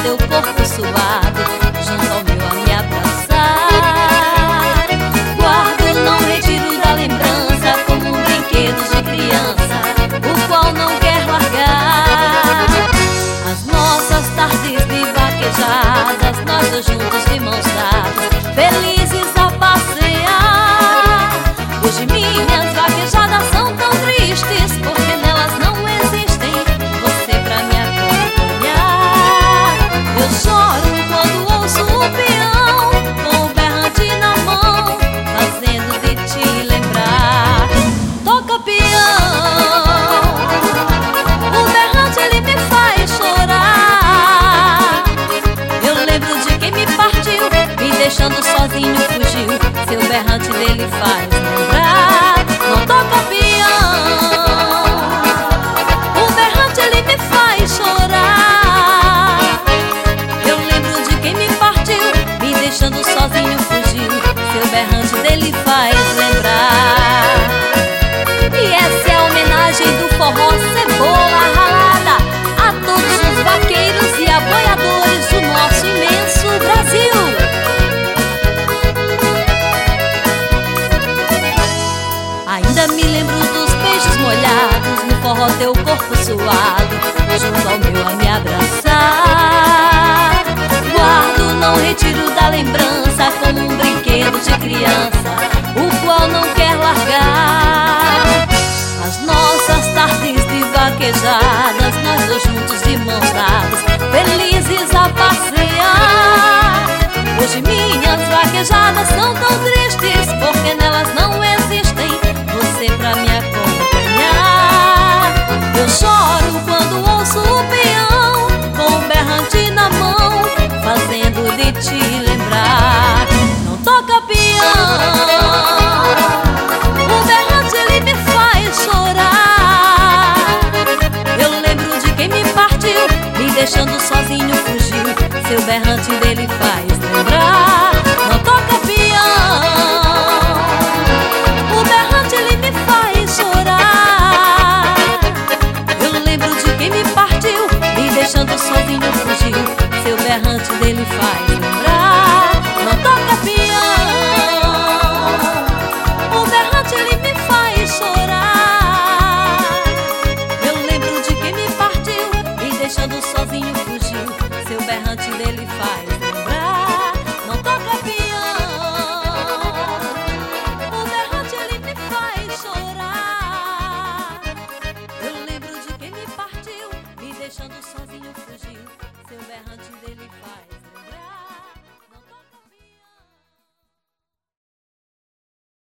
teu corpo suado, junto ao meu a me abraçar. Guardo, não retiro da lembrança, como um brinquedo de criança, o qual não quer largar. As nossas tardes de vaquejadas, nós dois juntos de mãos dadas, felizes a passear. Hoje minhas vaquejadas são tão tristes, porque nelas não existem você pra me acompanhar. Eu choro quando ouço o peão, com o berrante na mão, fazendo de te lembrar. Toca peão, o berrante ele me faz chorar. Eu lembro de quem me partiu, me deixando sozinho fugiu, seu berrante dele faz lembrar. Não toca peão, o berrante ele me faz chorar. Eu lembro de quem me partiu, me deixando sozinho fugiu, seu berrante dele faz lembrar. E essa é a homenagem do forró Cebola Ralada a todos os vaqueiros e aboiadores do nosso imenso Brasil. Ainda me lembro dos beijos molhados no forró, teu corpo suado, junto ao meu a me abraçar. Guardo, não retiro da lembrança, como um brinquedo de criança, o qual não quer largar. As nossas tardes de vaquejadas, nós dois juntos de mãos dadas, felizes a passear. Hoje minhas vaquejadas são tão tristes, porque nelas não existem você pra me acompanhar. Eu choro quando ouço o peão, com o berrante na mão, fazendo de te lembrar. Não toca peão, o berrante ele me faz chorar. Eu lembro de quem me partiu, me deixando sozinho fugiu, seu berrante dele faz lembrar. Não toca peão, o berrante ele me faz chorar. Eu lembro de quem me partiu, me deixando sozinho fugiu, seu berrante dele faz lembrar. Não toca peão, o berrante ele me faz chorar. Eu lembro de quem me partiu, me deixando sozinho fugiu, seu berrante dele faz